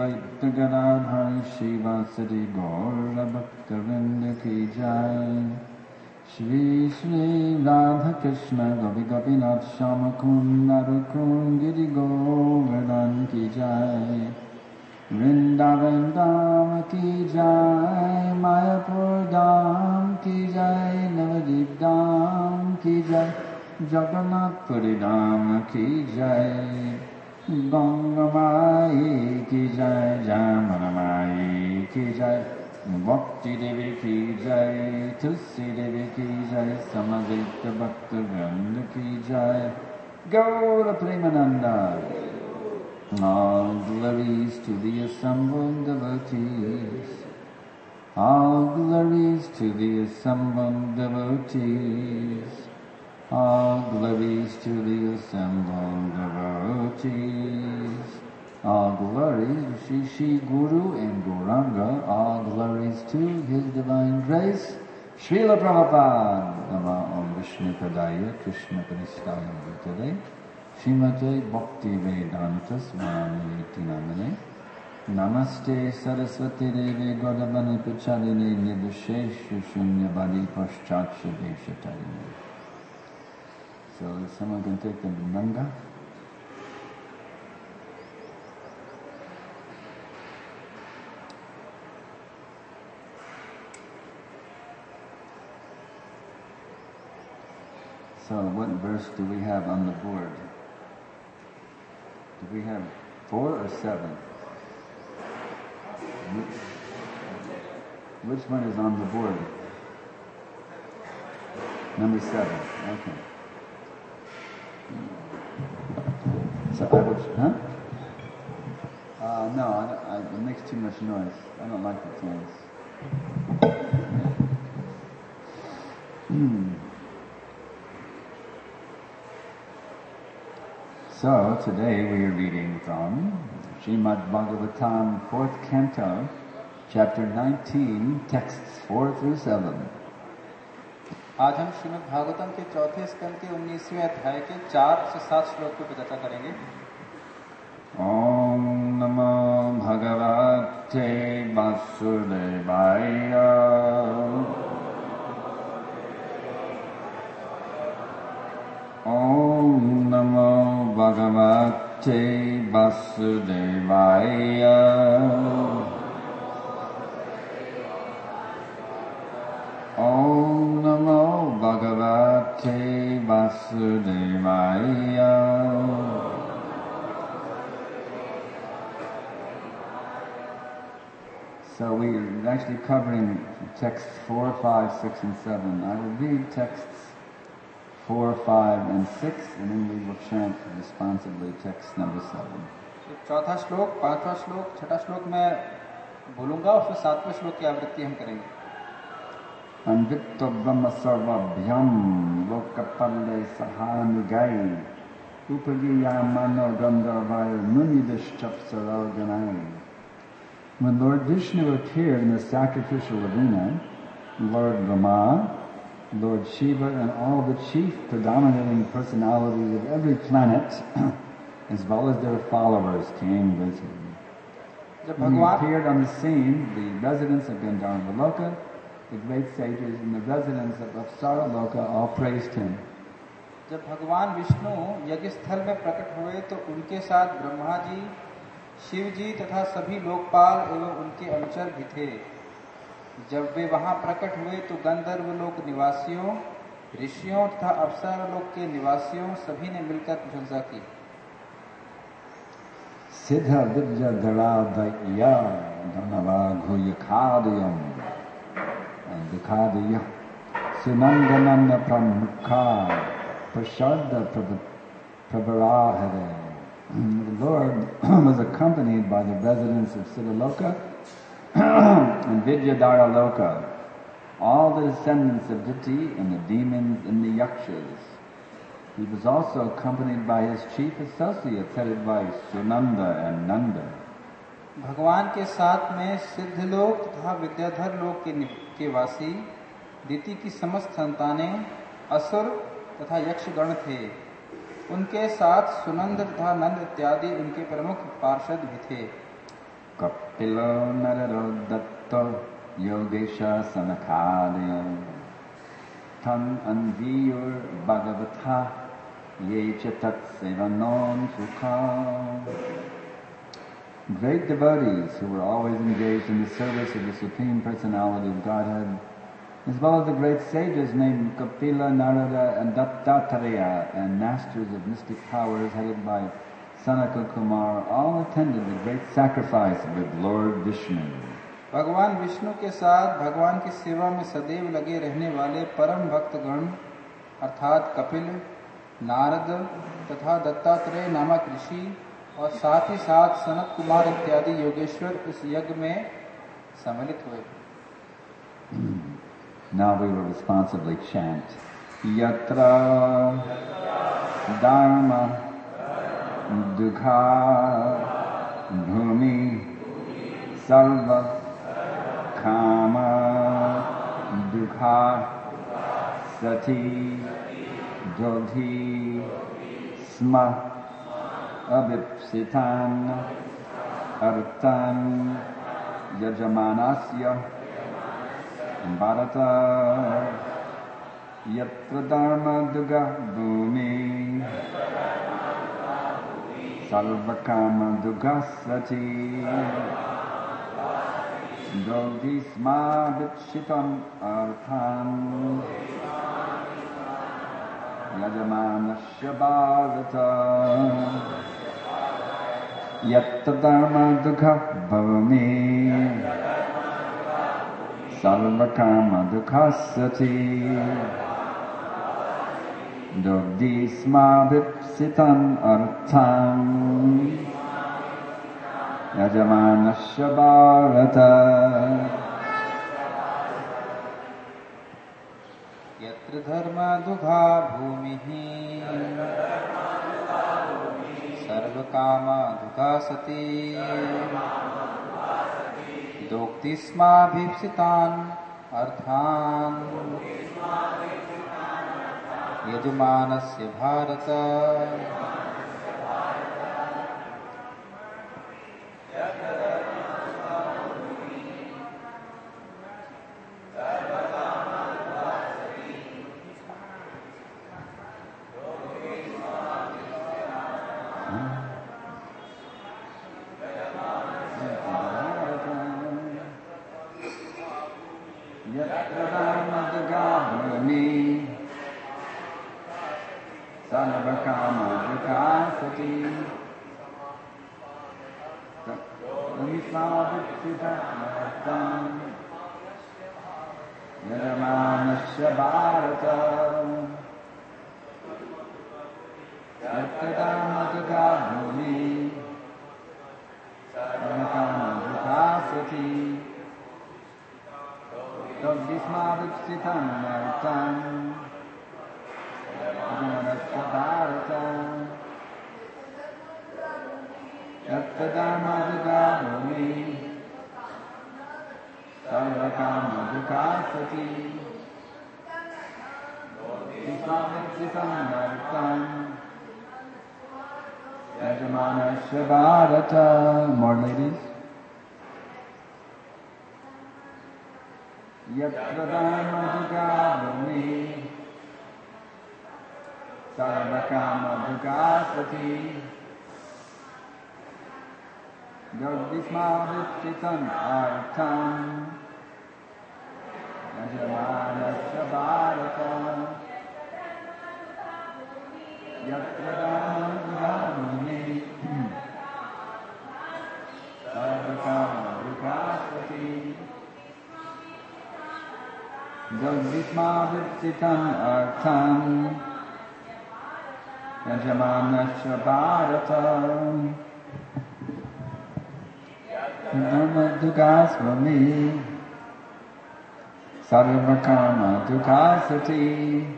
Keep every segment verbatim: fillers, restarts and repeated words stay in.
Advaita Gadadhar Shivasati Gaura Bhaktavinda Ki Jai Shri Shri Radha Krishna Gopi Gopinath Shamakunda Rukun Giri Govardhan Ki Jai Vrindavan Dham Ki Jai Mayapur Dham Ki Jai Navadip Dham Ki Jai Jagannath Puri Dham Ki Jai Ganga Mai Ki Jai Jamana Mai Ki Jai Bhakti Devi Ki Jai Tulsi Devi Ki Jai Samadhita Bhakta Vrinda Ki Jai Gaura Premananda. All glories to the assembled devotees. All glories to the assembled devotees. All glories to the assembled devotees. All glories to Shri Shri Guru and Gauranga. All glories to His Divine Grace, Srila Prabhupada. Nama Om Vishnu Padaya Krishna Pristaya Bhutale Srimate Bhakti Vedanta Swami Tinamane Namaste Saraswati Devi Godavani Pachalini Nirvishesha Shunyavadi Paschatcha Deshatarine. So someone can take the Nanga. So what verse do we have on the board? Do we have four or seven? Which, which one is on the board? Number seven. Okay. So I would, huh? Uh, no, I, I, it makes too much noise. I don't like the noise. Hmm. So, today we are reading from Srimad Bhagavatam, fourth canto, chapter nineteen, texts four through seven. आज हम श्रीमद् भागवतम के चौथे स्कंद के उन्नीसवें अध्याय के चार से सात श्लोकों पर चर्चा करेंगे। ओम नमो भगवते वासुदेवाय। ओम नमो भगवते वासुदेवाय। Om Namo Bhagavate Vasudevaya. So we are actually covering texts four, five, six, and seven. I will read texts four, five, and six, and then we will chant responsibly text number seven. चौथा श्लोक, पांचवा श्लोक, छठा श्लोक मैं बोलूंगा और फिर सातवें श्लोक की आवृत्ति हम करेंगे। Anvitto Brahma Sarvabhyam Lokapale Sahanugai Upagiyamano Gandharvaya Munidishchapsaraganai. When Lord Vishnu appeared in the sacrificial arena, Lord Brahma, Lord Shiva, and all the chief predominating personalities of every planet, as well as their followers, came with him. When he appeared on the scene, the residents of Gandharva Loka, the great sages and the residents of Apsara Loka all praised him. जब भगवान विष्णु यज्ञ स्थल में प्रकट हुए तो उनके साथ ब्रह्मा जी, शिव जी तथा सभी लोकपाल एवं उनके अनुचर भी थे। जब वे वहां प्रकट हुए तो गंधर्व लोक निवासियों, ऋषियों तथा अप्सरा लोक के निवासियों सभी ने मिलकर प्रशंसा की। सिद्धा विद्या धराधया धनवाघुयखादयम् Dikadiya Sunandananda Pramukha Prashadda Prabharahare. The Lord was accompanied by the residents of Siddhaloka and Vidyadhara Loka, all the descendants of Diti and the demons and the yakshas. He was also accompanied by his chief associates headed by Sunanda and Nanda. भगवान के साथ में सिद्धलोक तथा विद्याधर लोक के के वासी दिति की समस्त संतानें, असुर तथा यक्षगण थे। उनके साथ सुनंद तथा नंद इत्यादि उनके प्रमुख पार्षद भी थे। Kapilo Narado Datta Yogesha Sanakadaya Tan Anviyur Bhagavata Yecha Tat Sevanon Sukha. Great devotees who were always engaged in the service of the Supreme Personality of Godhead, as well as the great sages named Kapila, Narada, and Dattatreya, and masters of mystic powers headed by Sanaka Kumar, all attended the great sacrifice with Lord Vishnu. भगवान विष्णु के साथ भगवान की सेवा में सदैव लगे रहने वाले परम भक्तगण अर्थात कपिल, नारद तथा दत्तात्रेय नामक ऋषि और साथ ही साथ सनत कुमार इत्यादि योगेश्वर इस यज्ञ में सम्मिलित हुए। Now we will responsibly chant Yatra Dharma Dukha Bhumi Sarva Kama Dukha Sati Dodhi Sma Abhipsitan Artan Yajamanasya Bharata Yatra Dharma Duga Bhumi Sarvakama Dugasati Dodhisma Vichitam Arthan Yajamanasya Bharata Yatra Dharma Duga Bhumi Sarvakama Dukhasati Dodhisma Vipsitan Arthan Yajamanasya Bharata Yatra Dharma Dukha Bhumihi Sarvakama Dukhasati Doktisma Bhipsitan Arthan Yajamanasya Bharata Yajamanasya Bharata Yatra Dharma Bhumi Sarvakama Dukhasati Dodhisma Vipsitan Artan Yajamanasya Bharata Yatra Dharma Bhumi Sarvakama Dukhasati Yajamanasya Bharata. More ladies. Yatra Dharma Duga Bhumi Sarvakama Dukhasati Dodhisma Vipsitan Artan Yajamanasya Bharata Yatra Dharma Bhumi Sarvakama Dukhasati Dodhisma Vipsitan Artan Yajamanasya Bharata Dharma Dukhasvami Sarvakama Dukhasati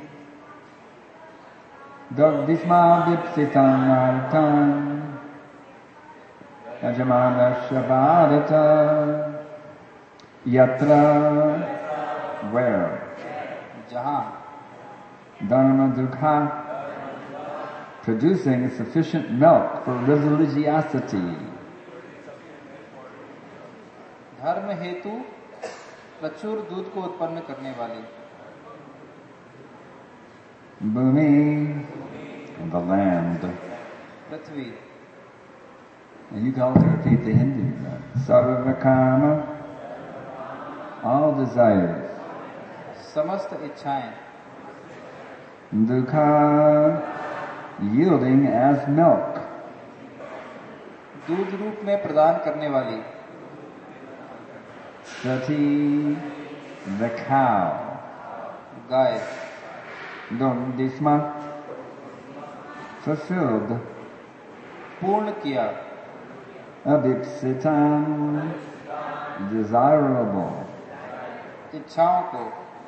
Dodhisma Vipsitan Artan Yajamanasya Bharata Yatra where? Jahan Dharma Dukha producing sufficient milk for religiosity. धर्म हेतु प्रचुर दूध को उत्पन्न करने वाली। Bhumi, the land. Prithvi. And you can also repeat the Hindi. Sarvakama, all desires. समस्त इच्छाएं। Dukha, yielding as milk. दूध रूप में प्रदान करने वाली। Sati, the cow. Guy. Dogdisma, fulfilled. पूर्ण किया। Abhipsitam, desirable. इच्छाओं को।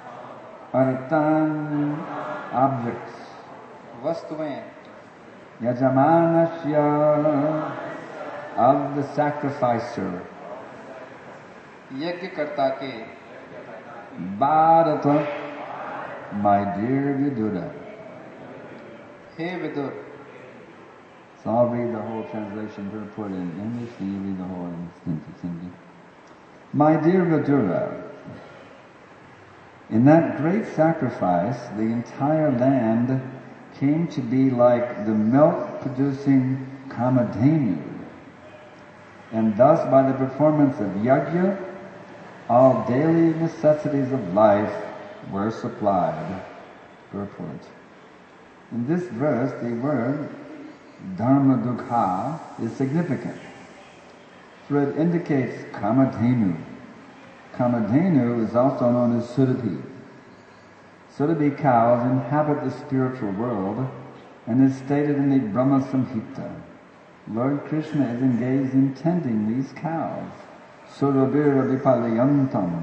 Artan, objects. वस्तुएं। Yajamanasya, of the sacrificer. यज्ञकर्ता के। Bharata, my dear Vidura. Hey Vidur. So I'll read the whole translation to put in English, and you read the whole in Hindi. My dear Vidura, in that great sacrifice, the entire land came to be like the milk-producing Kamadhenu, and thus by the performance of yajna, all daily necessities of life were supplied. Purport. In this verse, the word dharma dukha is significant, for it indicates Kamadhenu. Kamadhenu is also known as Surabhi. Surabhi cows inhabit the spiritual world and is stated in the Brahma Samhita. Lord Krishna is engaged in tending these cows. Surabhira vipalayantam.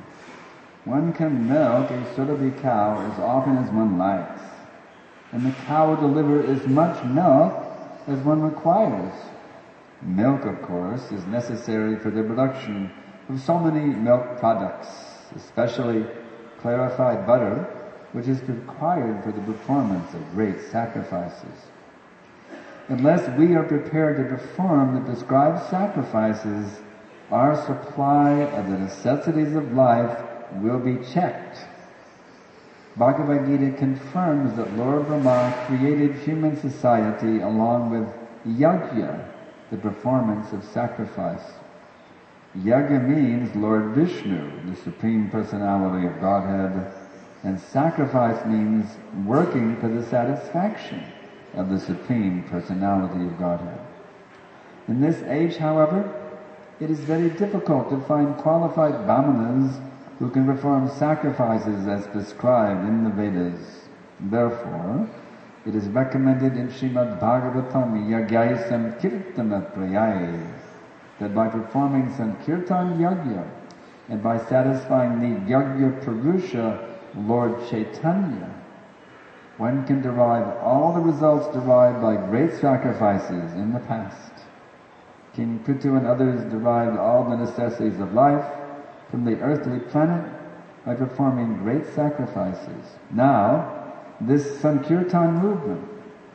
One can milk a Surabhi cow as often as one likes, and the cow will deliver as much milk as one requires. Milk, of course, is necessary for the production of so many milk products, especially clarified butter, which is required for the performance of great sacrifices. Unless we are prepared to perform the prescribed sacrifices, our supply of the necessities of life will be checked. Bhagavad Gita confirms that Lord Brahma created human society along with yajna, the performance of sacrifice. Yajna means Lord Vishnu, the Supreme Personality of Godhead, and sacrifice means working for the satisfaction of the Supreme Personality of Godhead. In this age, however, it is very difficult to find qualified brahmanas who can perform sacrifices as prescribed in the Vedas. Therefore, it is recommended in Srimad Bhagavatam Yagyai Sankirtana Prayai that by performing Sankirtan Yagya and by satisfying the Yagya Purusha, Lord Chaitanya, one can derive all the results derived by great sacrifices in the past. King Prithu and others derived all the necessities of life from the earthly planet by performing great sacrifices. Now, this Sankirtan movement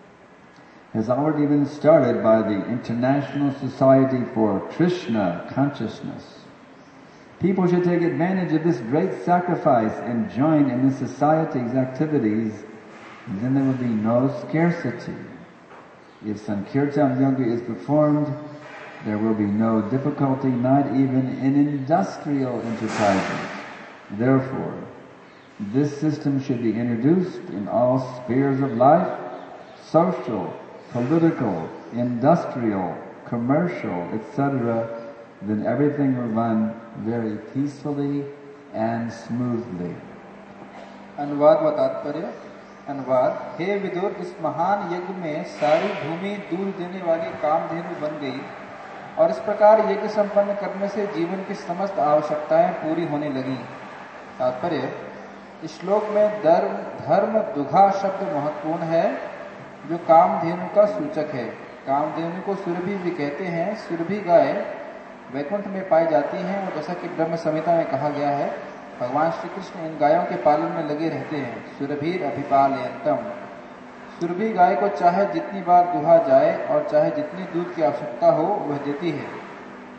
has already been started by the International Society for Krishna Consciousness. People should take advantage of this great sacrifice and join in the society's activities, and then there will be no scarcity. If Sankirtan Yoga is performed, there will be no difficulty, not even in industrial enterprises. Therefore, this system should be introduced in all spheres of life, social, political, industrial, commercial, et cetera, then everything will run very peacefully and smoothly. अनुवाद व तात्पर्य। अनुवाद। हे विदुर, इस महान यज्ञ में सारी भूमि दूध देने वाली कामधेनु बन गई और इस प्रकार यज्ञ संपन्न करने से जीवन की समस्त आवश्यकताएं पूरी होने लगी। तात्पर्य। इस श्लोक में धर्म धर्म दुघा शब्द महत्वपूर्ण है, जो कामधेनु का सूचक है। कामधेनु को सुरभि भी कहते हैं। सुरभि गाय वैकुंठ में पाई जाती हैं और जैसा कि ब्रह्म संहिता में कहा गया है, भगवान श्री कृष्ण इन गायों के पालन में लगे रहते हैं। सुरभीर अभिपालयन्तम। सुरभि गाय को चाहे जितनी बार दुहा जाए और चाहे जितनी दूध की आवश्यकता हो वह देती है।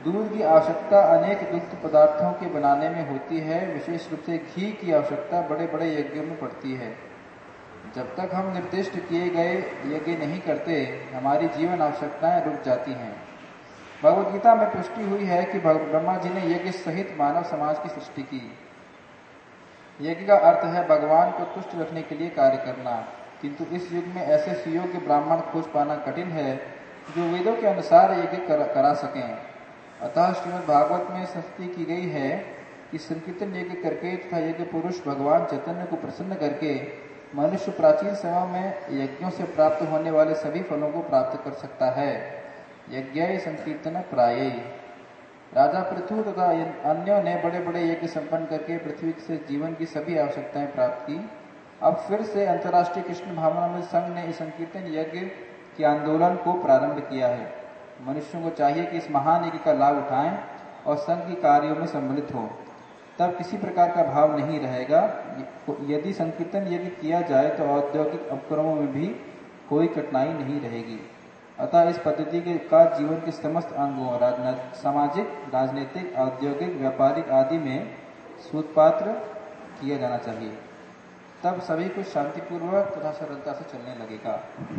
दूध की आवश्यकता अनेक दुग्ध पदार्थों के बनाने में होती है। विशेष रूप से घी की आवश्यकता बड़े बड़े यज्ञों में पड़ती है। जब तक हम निर्दिष्ट किए गए यज्ञ नहीं करते, हमारी जीवन आवश्यकताएं रुक जाती हैं। भगवद गीता में पुष्टि हुई है कि ब्रह्मा जी ने यज्ञ सहित मानव समाज की सृष्टि की। यज्ञ का अर्थ है भगवान को तुष्ट रखने के लिए कार्य करना, किंतु इस युग में ऐसे सुयोग्य ब्राह्मण खोज पाना कठिन है जो वेदों के अनुसार यज्ञ कर, करा सकें। अतः श्रीमद् भागवत में स्तुति की गई है कि संकीर्तन यज्ञ करके तथा यज्ञ पुरुष भगवान चैतन्य को प्रसन्न करके मनुष्य प्राचीन समय में यज्ञों से प्राप्त होने वाले सभी फलों को प्राप्त कर सकता है। यज्ञ संकीर्तन प्राय। राजा पृथु तथा अन्यों ने बड़े बड़े यज्ञ संपन्न करके पृथ्वी से जीवन की सभी आवश्यकताएं प्राप्त की। अब फिर से अंतर्राष्ट्रीय कृष्ण भावनामृत संघ ने इस संकीर्तन यज्ञ के आंदोलन को प्रारंभ किया है। मनुष्यों को चाहिए कि इस महान यज्ञ का लाभ उठाएं और संघ के कार्यों में सम्मिलित हो, तब किसी प्रकार का भाव नहीं रहेगा। यदि संकीर्तन यज्ञ किया जाए तो औद्योगिक उपक्रमों में भी कोई कठिनाई नहीं रहेगी। अतः इस पद्धति के का जीवन के समस्त अंगों सामाजिक, राजनीतिक, औद्योगिक, व्यापारिक आदि में सूत्रपात्र किया जाना चाहिए। तब सभी कुछ शांतिपूर्वक तथा सरलता से चलने लगेगा।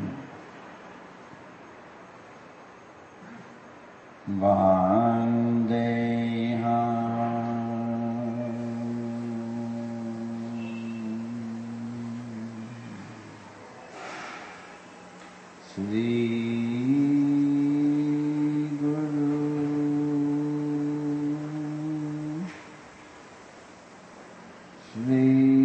श्री गुरु श्री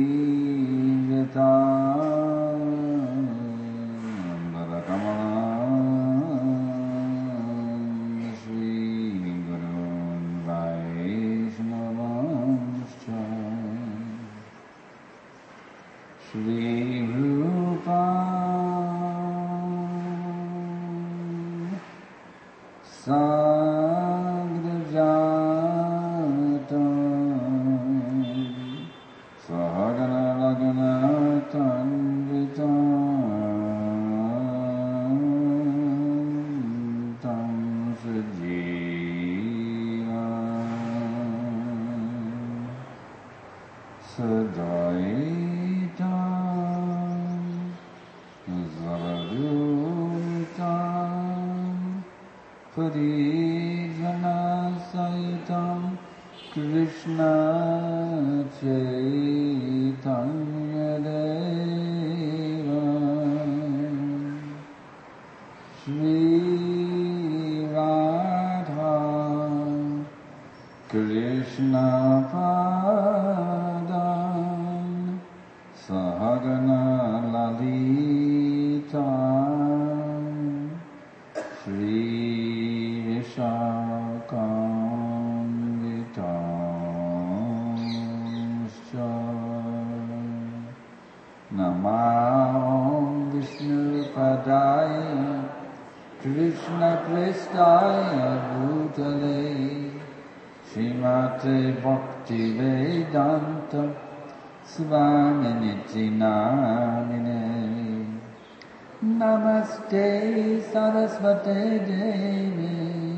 नमस्ते सरस्वते देवी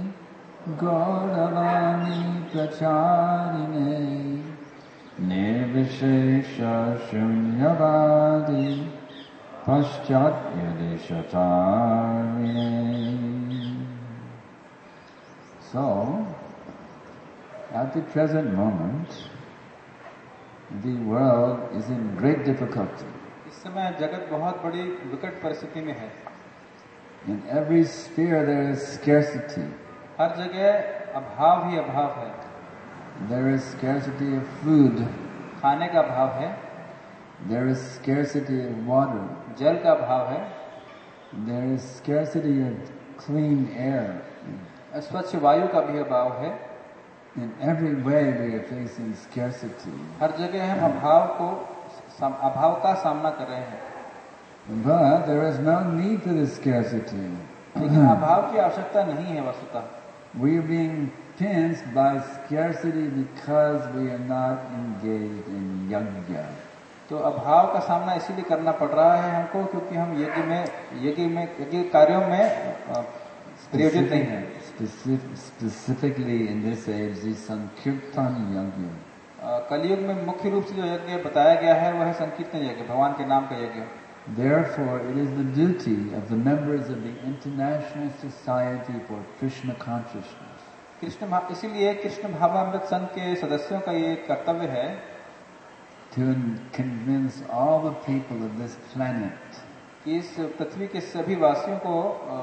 गौरवाणी प्रचारिणे निर्विशेष शून्यवादी पाश्चात्य देशतारिणे. So, at the present moment, the world is in great difficulty. इस समय जगत बहुत बड़ी विकट परिस्थिति में है. In every sphere there is scarcity. हर जगह अभाव ही अभाव है. There is scarcity of food. खाने का अभाव है. There is scarcity of water. जल का अभाव है. There is scarcity of clean air. स्वच्छ वायु का भी अभाव है. In every way we are facing scarcity. हर जगह हम अभाव को अभाव का सामना कर रहे हैं. But there is no need for this scarcity. लेकिन अभाव की आवश्यकता नहीं है वस्तुतः. We are being pinched by scarcity because we are not engaged in yajna. तो अभाव का सामना इसीलिए करना पड़ रहा है हमको क्योंकि हम यज्ञ में यज्ञ में यज्ञ कार्यों में प्रयोजित नहीं है. specific, specifically in this age, the Sankirtan Yajna. कलयुग में मुख्य रूप से जो यज्ञ बताया गया है वह है संकीर्तन यज्ञ, भगवान के नाम का यज्ञ। Therefore, it is the duty of the members of the International Society for Krishna Consciousness Krishna भा- इसीलिए कृष्ण भावामृत संघ के सदस्यों का ये कर्तव्य है to convince all the people of this planet कि इस पृथ्वी के सभी वासियों को अ,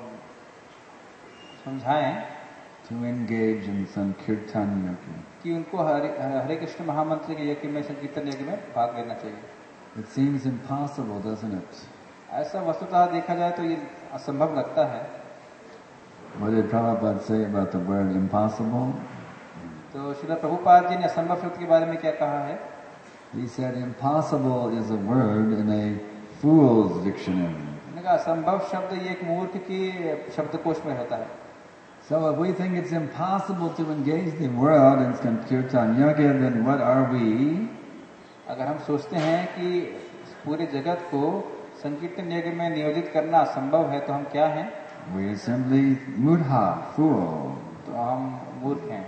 समझाएं to engage in Sankirtan Yajna. कि उनको हरे हरे कृष्ण महामंत्र के यज्ञ में, संकीर्तन यज्ञ में भाग लेना चाहिए। It seems impossible, doesn't it? ऐसा वस्तुतः देखा जाए तो ये असंभव लगता है। What did Prabhupada say about the word impossible? तो श्रील प्रभुपाद जी ने असंभव शब्द के बारे में क्या कहा है? He said impossible is a word in a fool's dictionary. उन्होंने कहा असंभव शब्द ये एक मूर्ख की शब्दकोश में होता है। So if we think it's impossible to engage the world in Sankirtan Yajna, then what are we? अगर हम सोचते हैं कि पूरे जगत को संकीर्तन यज्ञ में नियोजित करना असंभव है तो हम क्या हैं? We are simply mudha, fool, तो हम मूर्ख हैं,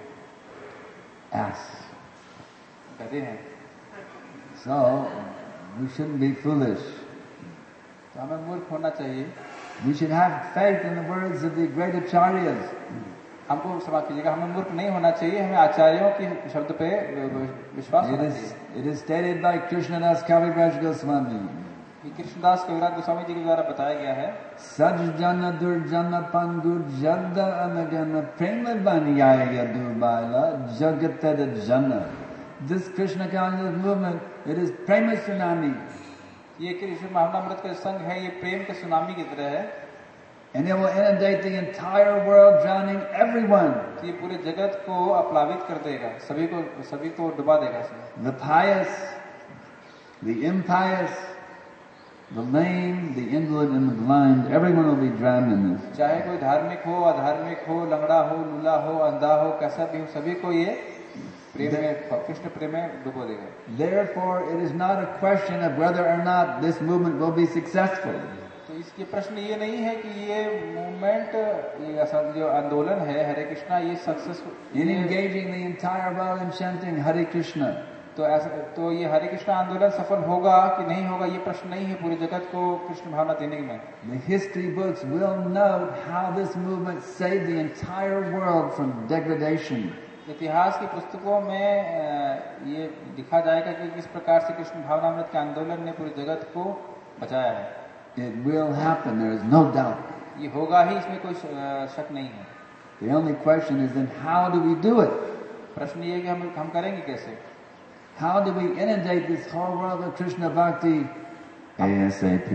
ass. गधे हैं। So we shouldn't be foolish. तो हमें मूर्ख होना चाहिए। We should have faith in the words of the great acharyas. हमको क्षमा कीजिएगा, हमें मूर्ख नहीं होना चाहिए, हमें आचार्यों के शब्द पे विश्वास It होना is, चाहिए। it is stated by Krishnadas Kaviraj Goswami. ये कृष्णदास कविराज गोस्वामी जी के द्वारा बताया गया है। Sajjana durjana pangur jadda anagana prema banyaya durbaila jagatad jana. This Krishna conscious movement, it is prema tsunami. ये कृष्ण महामृत का संघ है, ये प्रेम के सुनामी की तरह है। And it will inundate the entire world, drowning everyone. ये पूरे जगत को अपलावित कर देगा, सभी को सभी को डुबा देगा इसमें। The pious, the impious, the lame, the invalid and the blind, everyone will be drowned in this. चाहे कोई धार्मिक हो, अधार्मिक हो, लंगड़ा हो, लूला हो, अंधा हो, कैसा भी हो, सभी को ये प्रेम में, कृष्ण प्रेम में डुबो देगा। Therefore, it is not a question of whether or not this movement will be successful. तो इसके प्रश्न ये नहीं है कि ये मूवमेंट, ये असल जो आंदोलन है हरे कृष्णा, ये successful In engaging the entire world in chanting Hare Krishna. तो ऐसा तो ये हरे कृष्णा आंदोलन सफल होगा कि नहीं होगा, ये प्रश्न नहीं है पूरे जगत को कृष्ण भावना देने में। The history books will note how this movement saved the entire world from degradation. इतिहास की पुस्तकों में ये लिखा जाएगा कि किस प्रकार से कृष्ण भावनामृत के आंदोलन ने पूरे जगत को बचाया है। It will happen, there is no doubt. ये होगा ही, इसमें कोई शक नहीं है। The only question is then how do we do it? प्रश्न ये है कि हम हम करेंगे कैसे? How do we inundate this whole world with Krishna Bhakti ASAP?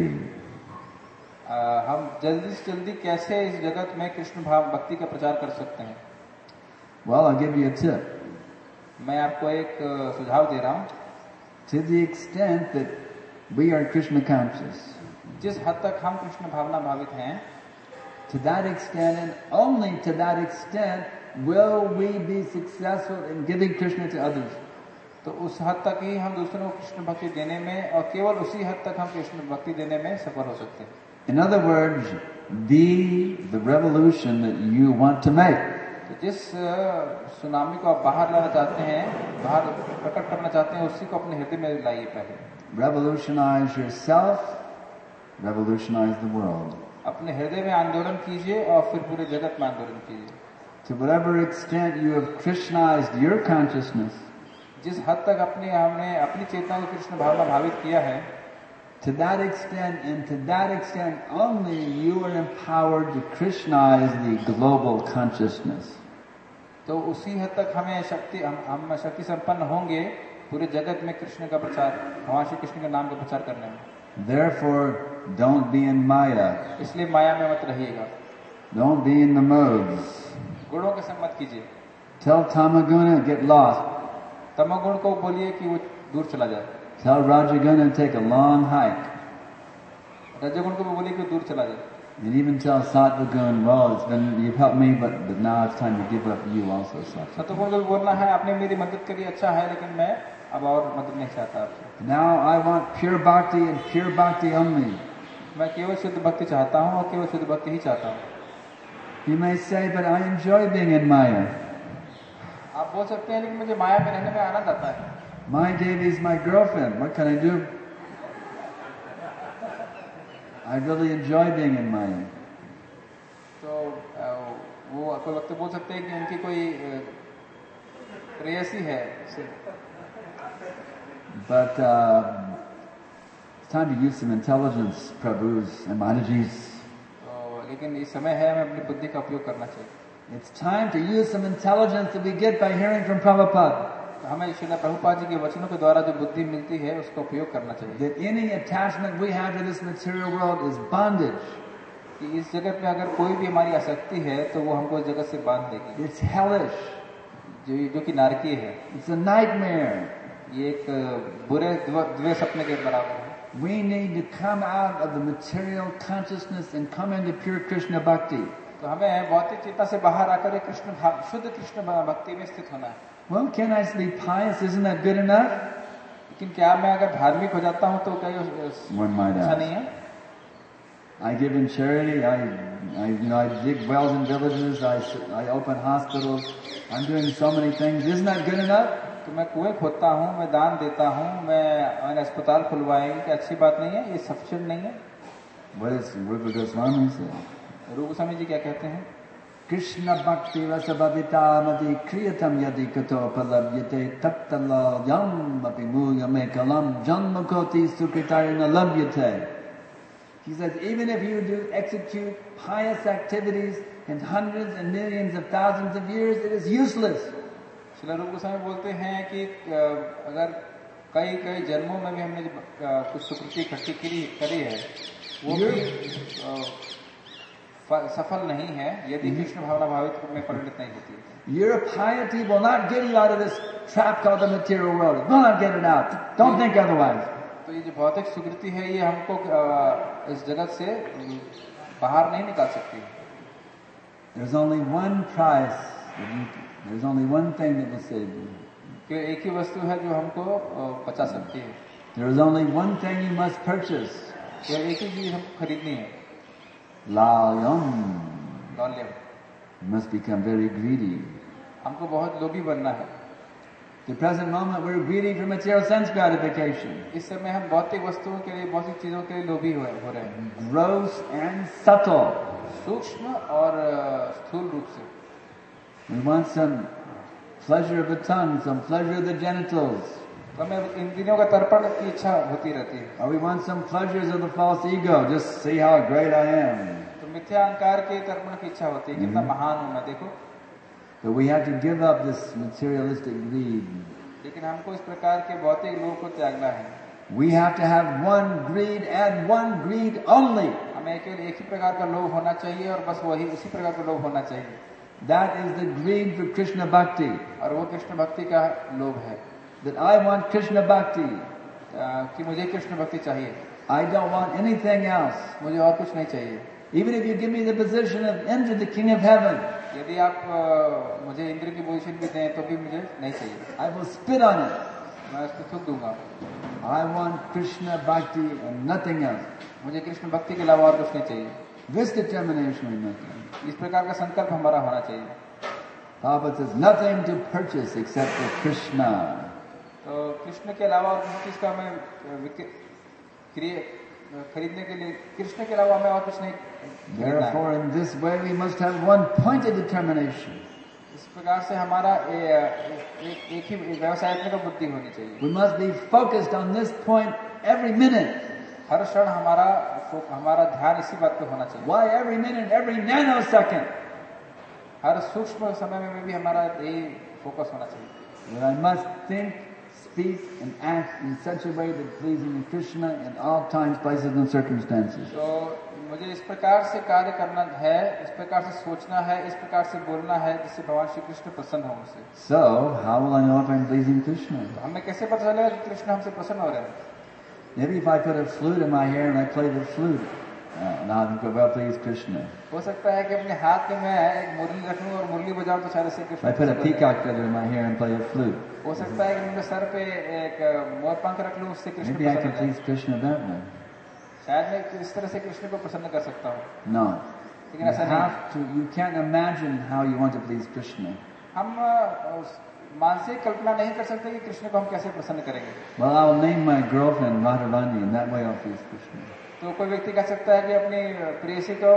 आ, हम जल्दी से जल्दी कैसे इस जगत में कृष्ण भाव भक्ति का प्रचार कर सकते हैं? Well, I'll give you a tip. मैं आपको एक सुझाव दे रहा हूँ। To the extent that we are Krishna conscious, जिस हद तक हम कृष्ण भावना भावित हैं, to that extent and only to that extent will we be successful in giving Krishna to others. तो उस हद तक ही हम दूसरों को कृष्ण भक्ति देने में, और केवल उसी हद तक हम कृष्ण भक्ति देने में सफल हो सकते हैं। In other words, be the revolution that you want to make. तो जिस सुनामी को आप बाहर लाना चाहते हैं, बाहर प्रकट करना चाहते हैं, उसी को अपने हृदय में लाइए पहले। Revolutionize yourself, revolutionize the world. अपने हृदय में आंदोलन कीजिए और फिर पूरे जगत में आंदोलन कीजिए। To whatever extent you have Krishnized your consciousness, जिस हद तक अपने हमने अपनी चेतना को कृष्ण भावना भावित किया है, to that extent and to that extent only you are empowered to Krishnize the global consciousness. तो उसी हद तक हमें शक्ति हम, हम शक्ति संपन्न होंगे पूरे जगत में कृष्ण का प्रचार, भगवान श्री कृष्ण के नाम का प्रचार करने में। Therefore, don't be in Maya. इसलिए माया में मत रहिएगा, Don't be in the modes. गुणों के संग मत कीजिए। Tell Tamaguna, get lost. तमोगुण को बोलिए कि वो दूर चला जाए। Tell Rajaguna, take a long hike. रजोगुण को भी बोलिए कि वो दूर चला जाए। And even tell Sattvagun, well, it's been, you've helped me, but, but now it's time to give up you also, Sattvagun. सत्वगुण को भी बोलना है, आपने मेरी मदद करी, अच्छा है, लेकिन मैं अब और मदद नहीं चाहता आपसे। Now I want pure bhakti and pure bhakti only. मैं केवल शुद्ध भक्ति चाहता हूँ और केवल शुद्ध भक्ति ही चाहता हूँ। You may say, but I enjoy being in Maya. आप बोल सकते हैं लेकिन मुझे माया में रहने में आनंद आता है. My Devi is my girlfriend. What can I do? I really enjoy being in Maya. तो अ, वो कोई वक्त बोल सकते हैं कि उनकी कोई अ, प्रेयसी है. But uh, it's time to use some intelligence, Prabhus and Maharaji's. तो लेकिन इस समय है हमें अपनी बुद्धि का उपयोग करना चाहिए. It's time to use some intelligence that we get by hearing from Prabhupada. तो हमें श्रील प्रभुपाद जी के वचनों के द्वारा जो बुद्धि मिलती है उसका उपयोग करना चाहिए. That any attachment we have to this material world is bondage. कि इस जगत में अगर कोई भी हमारी आसक्ति है तो वो हमको इस जगत से बांध देगी. It's hellish. जो जो कि नारकीय है. It's a nightmare. ये एक बुरे द्वे सपने के बराबर है. We need to come out of the material consciousness and come into pure Krishna bhakti. तो हमें भौतिक चेतना से बाहर आकर एक कृष्ण भाव शुद्ध कृष्ण भक्ति में स्थित होना है. Well, can I be pious? Isn't that good enough? लेकिन क्या मैं अगर धार्मिक हो जाता हूँ तो क्या ये One might अच्छा ask. नहीं है? I give in charity. I, I, you know, I dig wells in villages. I, I open hospitals. I'm doing so many things. Isn't that good enough? तो मैं कुएं खोदता हूँ, मैं दान देता हूँ, मैं मैंने अस्पताल खुलवाए, क्या अच्छी बात नहीं है? ये सफिशिएंट नहीं है? What does Rupa Goswami say? रूप गोस्वामी जी क्या कहते हैं? Krishna bhakti rasa bhavita mati kriyatam yadi kato palabhyate tattala yam api muyam ekalam janmakoti sukritayana labhyate. He says, even if you do execute pious activities in hundreds and millions of thousands of years, it is useless. Srila रूप गोस्वामी बोलते हैं कि अगर कई कई जन्मों में भी हमने कुछ सुकृति इकट्ठी करी करी है वो भी सफल नहीं है यदि कृष्ण भावना भावित में परिणत नहीं होती. Your piety will not get you out of this trap called the material world. It will not get it out. Don't think otherwise. तो ये जो भौतिक सुकृति है ये हमको इस जगत से बाहर नहीं निकाल सकती. There's only one price. There's only one thing that will save you. कि एक ही वस्तु है जो हमको बचा सकती है. There is only one thing you must purchase. केवल एक ही चीज हमको खरीदनी है. Lalyam. लौल्यम. You must become very greedy. हमको बहुत लोभी बनना है. The present moment we're greedy for material sense gratification. इस समय हम भौतिक वस्तुओं के लिए भौतिक चीजों के लिए लोभी हो रहे हैं. Gross and subtle. सूक्ष्म और स्थूल रूप से. We want some pleasure of the tongue, some pleasure of the genitals. तो हमें इंद्रियों का तर्पण की इच्छा होती रहती है. Or we want some pleasures of the false ego, just see how great I am. तो मिथ्या अहंकार के तर्पण की इच्छा होती है, कितना महान हूं मैं, देखो. But we have to give up this materialistic greed. लेकिन हमको इस प्रकार के भौतिक लोभ को त्यागना है. We have to have one greed and one greed only. हमें केवल एक ही प्रकार का लोभ होना चाहिए और बस वही उसी प्रकार का लोभ होना चाहिए. That is the greed for Krishna Bhakti. और वो कृष्ण भक्ति का लोभ है. That I want Krishna Bhakti. कि मुझे कृष्ण भक्ति चाहिए. I don't want anything else. मुझे और कुछ नहीं चाहिए. Even if you give me the position of Indra, the king of heaven. यदि आप मुझे इंद्र की पोजीशन भी दें तो भी मुझे नहीं चाहिए. I will spit on it. मैं उसको थूक दूंगा. I want Krishna Bhakti and nothing else. मुझे कृष्ण भक्ति के अलावा और कुछ नहीं चाहिए. This determination we must have. इस प्रकार का संकल्प हमारा होना चाहिए. Prabhupada says nothing to purchase except for Krishna. तो कृष्ण के अलावा और किसी चीज का हमें खरीदने के लिए कृष्ण के अलावा हमें और कुछ नहीं. Therefore, in this way, we must have one pointed determination. इस प्रकार से हमारा एक एक ही व्यवसायत्मक बुद्धि होनी चाहिए. We must be focused on this point every minute. हर क्षण हमारा हमारा ध्यान इसी बात पे होना चाहिए. Why every minute, every nanosecond? हर सूक्ष्म समय में भी हमारा यही फोकस होना चाहिए. That I must think, speak, and act in such a way that pleasing Krishna in all times, places, and circumstances. तो मुझे इस प्रकार से कार्य करना है, इस प्रकार से सोचना है, इस प्रकार से बोलना है जिससे भगवान श्री कृष्ण प्रसन्न हो मुझसे. So, how will I know if I'm pleasing Krishna? तो हमें कैसे पता चलेगा कि कृष्ण हमसे प्रसन्न हो रहे हैं? Maybe if I put a flute in my hair and I play the flute, uh, now I think well please Krishna. हो सकता है कि अपने हाथ में मैं एक मुरली रख लूं और मुरली बजाऊं तो शायद इससे Krishna. I put a peacock feather in my hair and play a flute. हो सकता है कि मेरे सर पे एक मोर पंख रख लूं उससे कृष्ण Maybe I प्रसन्न can हो जाए. please Krishna that way. शायद मैं इस तरह से कृष्ण को प्रसन्न कर सकता हूँ. No. लेकिन You ऐसा नहीं है। have to, you can't imagine how you want to please Krishna. हम अ, उस मानसिक कल्पना नहीं कर सकते कि कृष्ण को हम कैसे प्रसन्न करेंगे। Well, I'll name my girlfriend Radharani, and that way I'll please Krishna. तो कोई व्यक्ति कह सकता है कि अपनी प्रेयसी को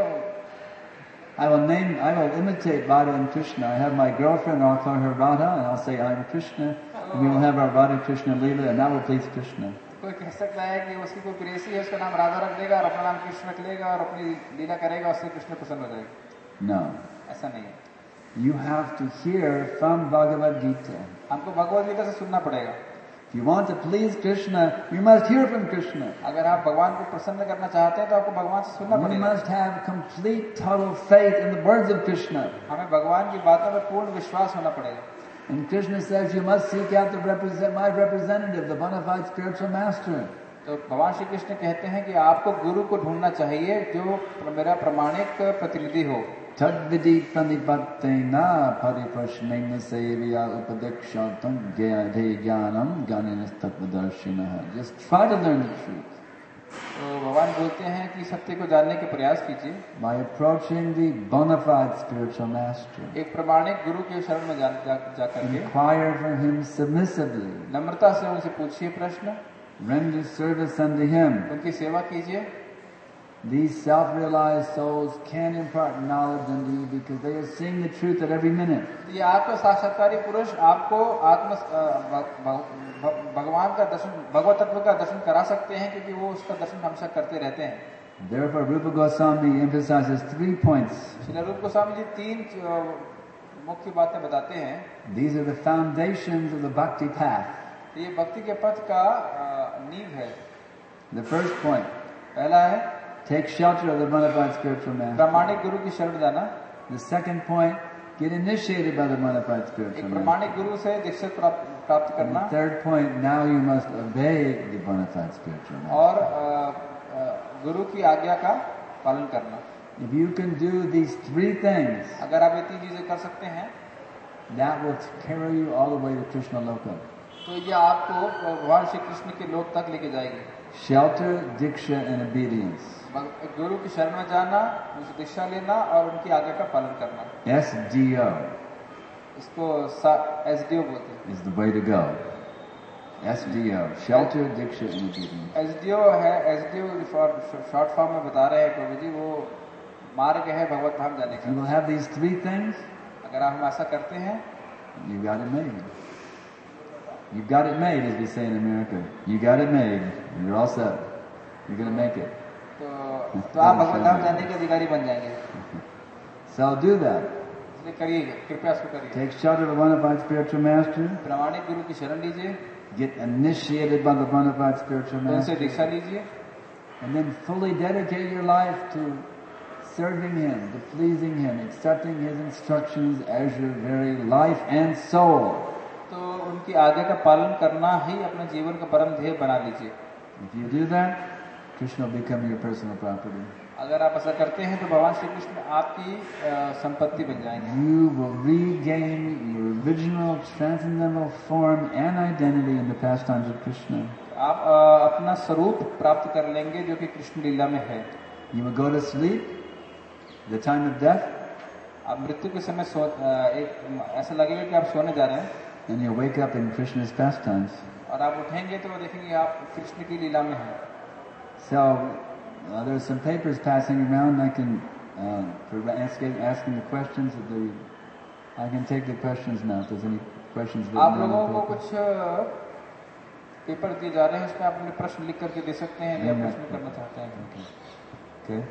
I will name, I will imitate Radha and Krishna. I have my girlfriend, I'll call her Radha, and I'll say I'm Krishna. And we will have our Radha Krishna Leela, and that will please Krishna. कोई कह सकता है कि उसकी कोई प्रेयसी है, उसका नाम राधा रख देगा और अपना नाम कृष्ण रख लेगा और अपनी लीला करेगा, उससे कृष्ण प्रसन्न हो जाएगा। No. ऐसा नहीं है। You have to hear from Bhagavad Gita. हमको भगवद गीता से सुनना पड़ेगा। If you want to please Krishna, you must hear from Krishna. अगर आप भगवान को प्रसन्न करना चाहते हैं तो आपको भगवान से सुनना You पड़ेगा। must have complete, total faith in the words of Krishna. हमें भगवान की बातों में पूर्ण विश्वास होना पड़ेगा। And Krishna says you must seek out the represent, my representative, the bona fide spiritual master. तो भगवान श्री कृष्ण कहते हैं कि आपको गुरु को ढूंढना चाहिए जो मेरा प्रमाणिक प्रतिनिधि हो। Tadvidi pranipatena pariprashnena sevya upadekshantam gyade jnanam gyanenas tattvadarshinaha. Just try to learn the truth. तो भगवान बोलते हैं कि सत्य को जानने के प्रयास कीजिए By approaching the bona fide spiritual master. एक प्रमाणिक गुरु के शरण में जा, जा, जा करके Inquire for him submissively. नम्रता से उनसे पूछिए प्रश्न, Render service unto him. उनकी सेवा कीजिए। These self-realized souls can impart knowledge unto you because they are seeing the truth at every minute. ये आत्म साक्षात्कारी पुरुष आपको आत्म भ- भ- भ- भगवान का दर्शन, भगवत तत्व का दर्शन करा सकते हैं क्योंकि वो उसका दर्शन हमेशा करते रहते हैं। Therefore, Rupa Goswami emphasizes three points. Shri रूप गोस्वामी जी तीन अ, मुख्य बातें बताते हैं। These are the foundations of the bhakti path. ये भक्ति के पथ का अ, नींव है। The first point, पहला है take shelter of the bona fide spiritual master. प्रामाणिक गुरु की शरण जाना। The second point, get initiated by the bona fide एक spiritual master. प्रामाणिक गुरु से दीक्षित प्राप्त प्राप्त And करना। the third point, now you must obey the bona fide spiritual master. और अ, अ, गुरु की आज्ञा का पालन करना। If you can do these three things, अगर आप ये तीन चीजें कर सकते हैं that will carry you all the way to Krishna Loka. तो ये आपको भगवान श्री कृष्ण के लोक तक लेके जाएगी। Shelter, diksha, and obedience. भग- गुरु की शरण में जाना, उनसे दीक्षा लेना और उनकी आज्ञा का पालन करना। S D O इसको एस डी ओ बोलते हैं। is the way to go. S D O, shelter, diksha, and obedience. S D O है, S D O short form में बता रहे हैं प्रभु जी, वो मार्ग है भगवत धाम जाने If you का। will have these three things, अगर हम ऐसा करते हैं you got it made. You got it made, as we say in America. You got it made. You're all set. You're going to make it. तो तो आप भगवत धाम जाने के अधिकारी बन जाएंगे। So do that. इसलिए करिए, कृपया इसको करिए। Take shelter of the bona fide spiritual master. प्रामाणिक गुरु की शरण लीजिए, Get initiated by the bona fide spiritual उनसे master. दीक्षा लीजिए And then fully dedicate your life to serving him, to pleasing him, accepting his instructions as your very life and soul. तो उनकी आज्ञा का पालन करना ही अपने जीवन का परम ध्येय बना लीजिए। If you do that, Krishna will become your personal property. अगर आप ऐसा करते हैं तो भगवान श्री कृष्ण आपकी अ, संपत्ति बन जाएंगे। You will regain your original transcendental form and identity in the pastimes of Krishna. आप अ, अपना स्वरूप प्राप्त कर लेंगे जो कि कृष्ण लीला में है। You will go to sleep, the time of death, आप मृत्यु के समय सो अ, एक ऐसा लगेगा कि आप सोने जा रहे हैं and you'll wake up in Krishna's pastimes. और आप उठेंगे तो देखेंगे आप कृष्ण की लीला में हैं। So, uh, there's some papers passing around. I can, uh, for asking, asking the questions, that the, I can take the questions now. If there's any questions written आप down लोगों on को the paper. कुछ अ, paper दिए जा रहे हैं, उसमें आप अपने प्रश्न लिख करके दे सकते हैं या प्रश्न करना चाहते हैं। Okay.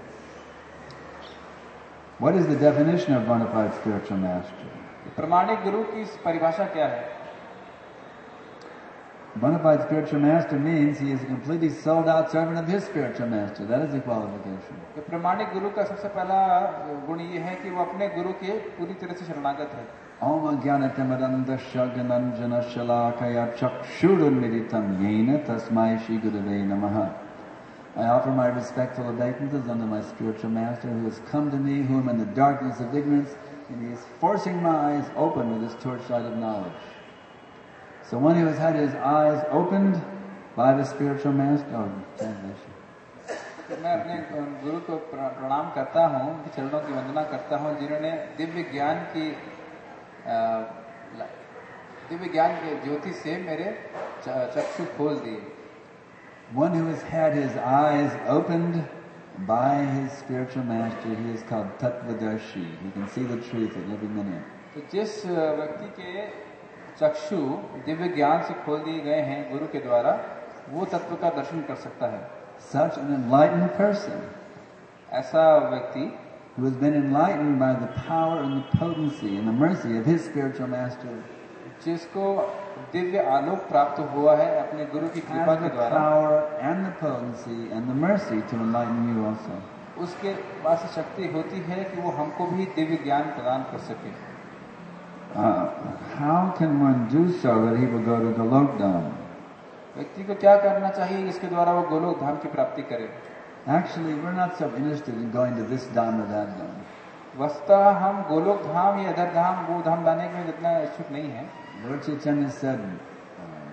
What is the definition of bona fide spiritual master? प्रमाणिक गुरु की परिभाषा क्या है? Bona fide spiritual master means he is a completely sold out servant of his spiritual master. That is the qualification. तो प्रमाणिक गुरु का सबसे पहला गुण ये है कि वो अपने गुरु के पूरी तरह से शरणागत है। Om Jnanatimirandasya Gananjana Shalakaya Chakshurunmiritam Yena Tasmai Shri Gurave Namaha. I offer my respectful obeisances unto my spiritual master who has come to me, who am in the darkness of ignorance, and he is forcing my eyes open with his torchlight of knowledge. So one who has had his eyes opened by the spiritual master, oh, translation. मैं अपने गुरु को प्रणाम करता हूँ, उनके चरणों की वंदना करता हूँ, जिन्होंने दिव्य ज्ञान की दिव्य ज्ञान के ज्योति से मेरे चक्षु खोल दिए. One who has had his eyes opened by his spiritual master, he is called Tattvadarshi. He can see the truth at every minute. तो जिस व्यक्ति के चक्षु दिव्य ज्ञान से खोल दिए गए हैं गुरु के द्वारा, वो तत्व का दर्शन कर सकता है. Such an enlightened person, ऐसा व्यक्ति who has been enlightened by the power and the potency and the mercy of his spiritual master, जिसको दिव्य आलोक प्राप्त हुआ है अपने गुरु की कृपा के द्वारा, power and the potency and the mercy to enlighten you also. उसके पास शक्ति होती है कि वो हमको भी दिव्य ज्ञान प्रदान कर सके. Uh, how can one do so that he will go to Golok Dham? व्यक्ति को क्या करना चाहिए जिसके द्वारा वो गोलोक धाम की प्राप्ति करे? Actually, we're not so interested in going to this dham or that dham. वस्तुतः हम गोलोक धाम या अदर धाम वो धाम जाने में जितना इच्छुक नहीं है. Lord Chaitanya said, uh,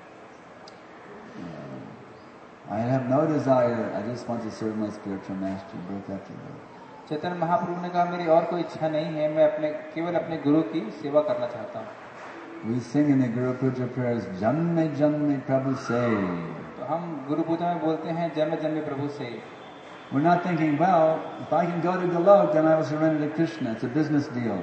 uh, I have no desire, I just want to serve my spiritual master birth after birth. Chaitanya Mahaprabhu ने कहा, मेरी और कोई इच्छा नहीं है, मैं अपने केवल अपने गुरु की सेवा करना चाहता हूँ. We sing in the Guru Puja prayers, Janme Janme Prabhu Say. तो हम गुरु पूजा में बोलते हैं, जन्म जन्मे प्रभु से. We're not thinking, well, if I can go to Golok, then I will surrender to Krishna. It's a business deal.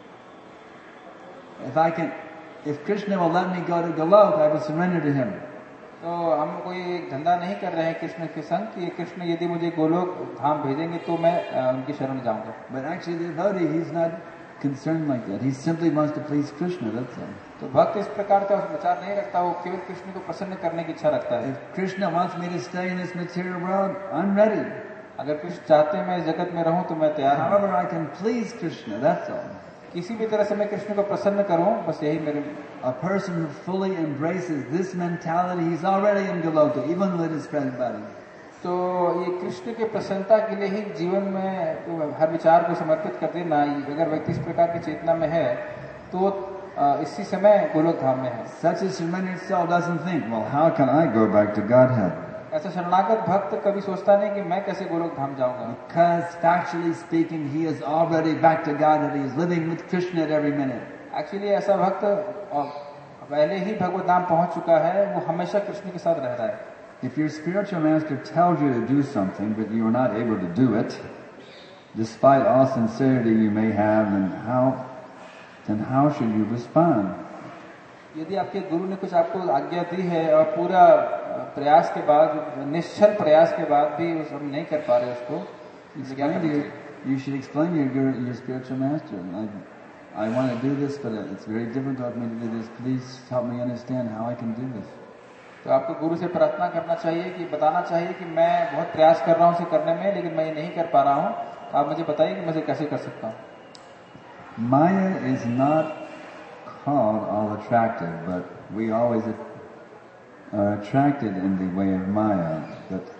If I can, if Krishna will let me go to Golok, I will surrender to him. तो हम कोई धंधा नहीं कर रहे हैं कृष्ण के संग कि कृष्ण यदि मुझे गोलोक धाम भेजेंगे तो मैं उनकी शरण जाऊंगा. But actually the devotee, he's not concerned like that. He simply wants to please Krishna, that's all. तो भक्त इस प्रकार का विचार नहीं रखता, वो केवल कृष्ण को प्रसन्न करने की इच्छा रखता है. If Krishna wants me to stay in this material world, I'm ready. अगर कृष्ण चाहते हैं मैं इस जगत में रहूं तो मैं तैयार हूं. However I can please Krishna, that's all. किसी भी तरह से मैं कृष्ण को प्रसन्न करूं, बस यही मेरे. A person who fully embraces this mentality, he's already in Goloka, even with his present body. तो ये कृष्ण के प्रसन्नता के लिए ही जीवन में तो हर विचार को समर्पित कर देना. अगर व्यक्ति इस प्रकार की चेतना में है तो इसी समय गोलोक धाम में है. Such a surrendered soul doesn't think, well, how can I go back to Godhead? ऐसा शरणागत भक्त कभी सोचता नहीं कि मैं कैसे गोलोक धाम जाऊंगा. Because factually speaking, he is already back to Godhead. He is living with Krishna at every minute. Actually ऐसा भक्त पहले ही भगवत धाम पहुंच चुका है, वो हमेशा कृष्ण के साथ रह रहा है. If your spiritual master tells you to do something, but you are not able to do it, despite all sincerity you may have, then how, then how should you respond? यदि आपके गुरु ने कुछ आपको आज्ञा दी है और पूरा प्रयास के बाद, निश्चल प्रयास के बाद भी उस हम नहीं कर पा रहे उसको, you, you should explain to your, your spiritual master. I, I want to do this, but it's very difficult for me to do this. Please help me understand how I can do this. तो आपको गुरु से प्रार्थना करना चाहिए कि बताना चाहिए कि मैं बहुत प्रयास कर रहा हूँ इसे करने में, लेकिन मैं ये नहीं कर पा रहा हूँ. आप मुझे बताइए कि मैं इसे कैसे कर सकता हूँ. Maya is not called all attractive, but we always are attracted in the way of Maya. But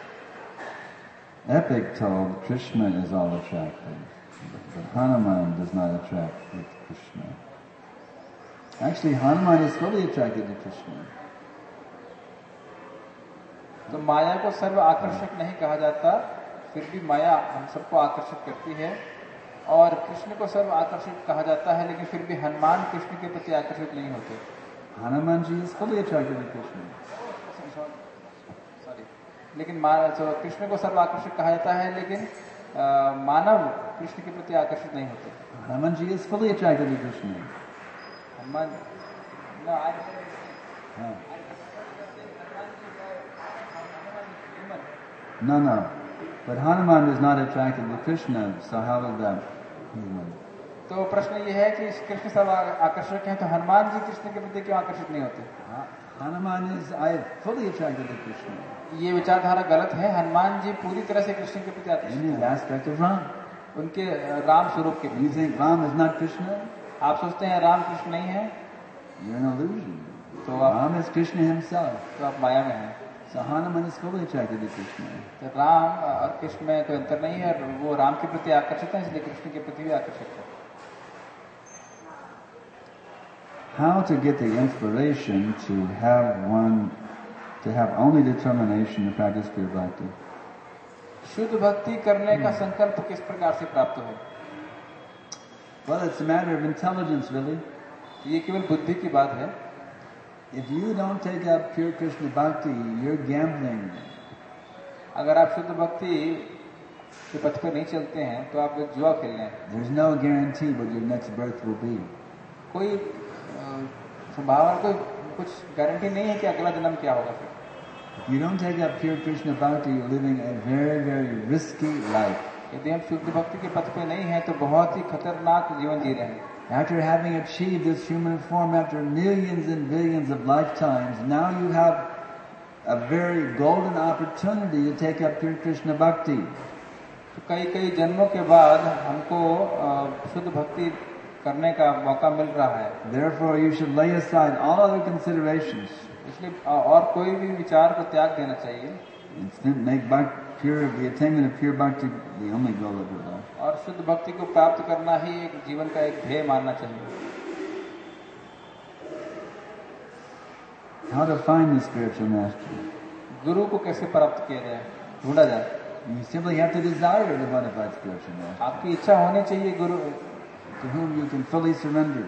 Epic told Krishna is all attractive, but Hanuman does not attract with Krishna. Actually, Hanuman is fully attracted to Krishna. तो माया को सर्व आकर्षक नहीं कहा जाता, फिर भी माया हम सबको आकर्षित करती है. और कृष्ण को सर्व आकर्षित कहा जाता है, लेकिन फिर भी हनुमान कृष्ण के प्रति आकर्षित नहीं होते. Hanuman ji is fully attracted to Krishna. Sorry लेकिन तो कृष्ण को सर्व आकर्षित कहा जाता है, लेकिन आ, मानव कृष्ण के प्रति आकर्षित नहीं होते. Hanuman ji is fully attracted to Krishna. Hanuman no, I, हाँ. No, no. But Hanuman is not attracted to Krishna, so how is that? तो प्रश्न ये है कि कृष्ण सर्व आकर्षक हैं, तो हनुमान जी कृष्ण के प्रति क्यों आकर्षित नहीं होते? Hanuman is I fully attracted to Krishna. ये विचारधारा गलत है. हनुमान जी पूरी तरह से कृष्ण के प्रति आकर्षित हैं. In the aspect of Ram. उनके राम स्वरूप के. You think Ram is not Krishna? आप सोचते हैं राम कृष्ण नहीं है? You're an illusion. तो Ram is Krishna himself. तो आप माया में हैं. So Hanuman is fully attracted to Krishna. तो राम और कृष्ण में कोई अंतर नहीं है, और वो राम के प्रति आकर्षित है, इसलिए कृष्ण के प्रति भी आकर्षित है. How to get the inspiration to have one, to have only determination to practice pure bhakti? शुद्ध भक्ति करने का संकल्प किस प्रकार से प्राप्त हो? Well, it's a matter of intelligence, really. ये केवल बुद्धि की बात है. If you don't take up pure Krishna bhakti, you're gambling. अगर आप शुद्ध भक्ति के पथ पर नहीं चलते हैं तो आप एक जुआ खेल रहे हैं. There's no guarantee what your next birth will be. कोई संभावना, कोई कुछ गारंटी नहीं है कि अगला जन्म क्या होगा. फिर If you don't take up pure Krishna bhakti, you're living a very, very risky life. यदि हम शुद्ध भक्ति के पथ पे नहीं हैं तो बहुत ही खतरनाक जीवन जी रहे हैं. After having achieved this human form after millions and billions of lifetimes, now you have a very golden opportunity to take up pure Krishna bhakti. तो कई कई जन्मों के बाद हमको शुद्ध भक्ति करने का मौका मिल रहा है. Therefore, you should lay aside all other considerations. इसलिए और कोई भी विचार को त्याग देना चाहिए. Instead, make bhakti pure, the attainment of pure bhakti the only goal of your life. और शुद्ध भक्ति को प्राप्त करना ही एक जीवन का एक ध्येय मानना चाहिए. How to find the spiritual master? गुरु को कैसे प्राप्त किया जाए, ढूंढा जाए? You simply have to desire the bona fide spiritual master, आपकी इच्छा होनी चाहिए गुरु to whom you can fully surrender.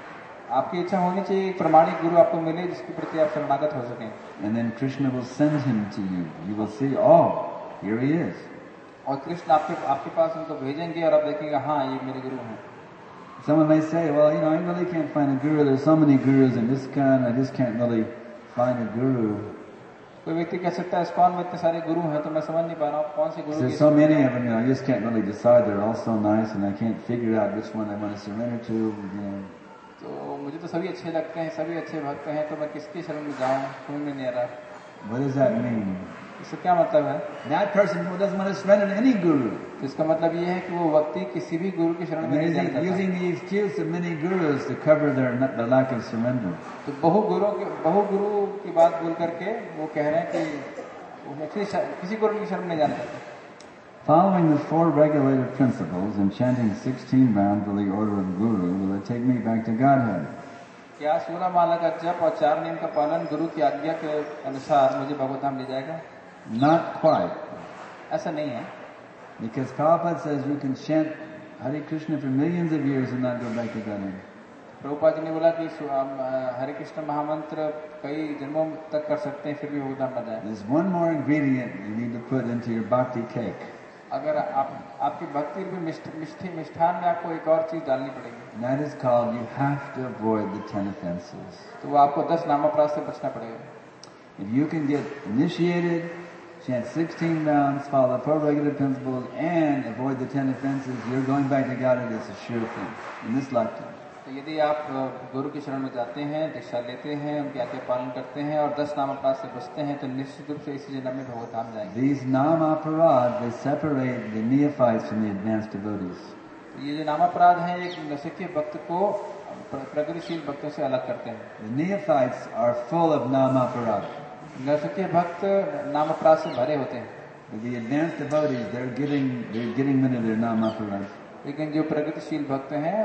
आपकी इच्छा होनी चाहिए एक प्रमाणिक गुरु आपको मिले जिसके प्रति आप शरणागत हो सकें. And then Krishna will send him to you. You will see, oh, here he is. और कृष्ण आपके आपके पास उनको भेजेंगे और आप देखेंगे हाँ ये मेरे गुरु हैं. Someone may say, well, you know, I really can't find a guru. There's so many gurus in ISKCON. I just can't really find a guru. कोई व्यक्ति कह सकता है ISKCON में इतने सारे गुरु हैं तो मैं समझ नहीं पा रहा हूँ कौन से गुरु. There's so many of them, you know, I just can't really decide. They're all so nice, and I can't figure out which one I want to surrender to. You know. तो मुझे तो सभी अच्छे लगते हैं, सभी अच्छे भक्त हैं, तो मैं किसकी शरण में जाऊँ समझ में नहीं आ रहा. What does that mean? इससे क्या मतलब है? That person who doesn't want to surrender to any guru. तो इसका मतलब ये है कि वो व्यक्ति किसी भी गुरु की शरण में नहीं जाना चाहता. Using the excuse of many gurus to cover their the lack of surrender. तो बहु गुरु के बहु गुरु की बात बोल करके वो कह रहे हैं कि वो किसी गुरु की शरण में नहीं जाना चाहते. Following the four regulated principles and chanting sixteen rounds for the order of Guru, will it take me back to Godhead? क्या सोलह माला का जप और चार नियम का पालन गुरु की आज्ञा के अनुसार मुझे भगवत धाम ले जाएगा? Not quite. ऐसा नहीं है. Because Prabhupada says you can chant Hare Krishna for millions of years and not go back to Godhead. Prabhupada ji ने बोला कि हरे कृष्ण महामंत्र कई जन्मों तक कर सकते हैं फिर भी भगवत धाम न जाए. There's one more ingredient you need to put into your bhakti cake. अगर आप आपकी भक्ति में मिष्ठी मिष्ठान में आपको एक और चीज डालनी पड़ेगी. And that is called you have to avoid the ten offenses. तो वो आपको दस नामापराध से बचना पड़ेगा. If you can get initiated, chant sixteen rounds, follow the four regulated principles, and avoid the ten offenses, you're going back to Godhead. It's a sure thing in this lifetime. तो यदि आप गुरु की शरण में जाते हैं, दीक्षा लेते हैं, उनकी आज्ञा पालन करते हैं और दस नामापराध से बचते हैं तो निश्चित रूप से इसी जन्म में भगवत धाम जाएंगे. These namaparad, they separate the neophytes from the advanced devotees. ये जो नामापराध हैं एक नौसिखिए भक्त को प्रगतिशील भक्तों से अलग करते हैं. The neophytes are full of namaparad. नौसिखिए भक्त नामापराध से भरे होते हैं. But the advanced devotees, they're getting they're getting rid of their namaparad. लेकिन जो प्रगतिशील भक्त हैं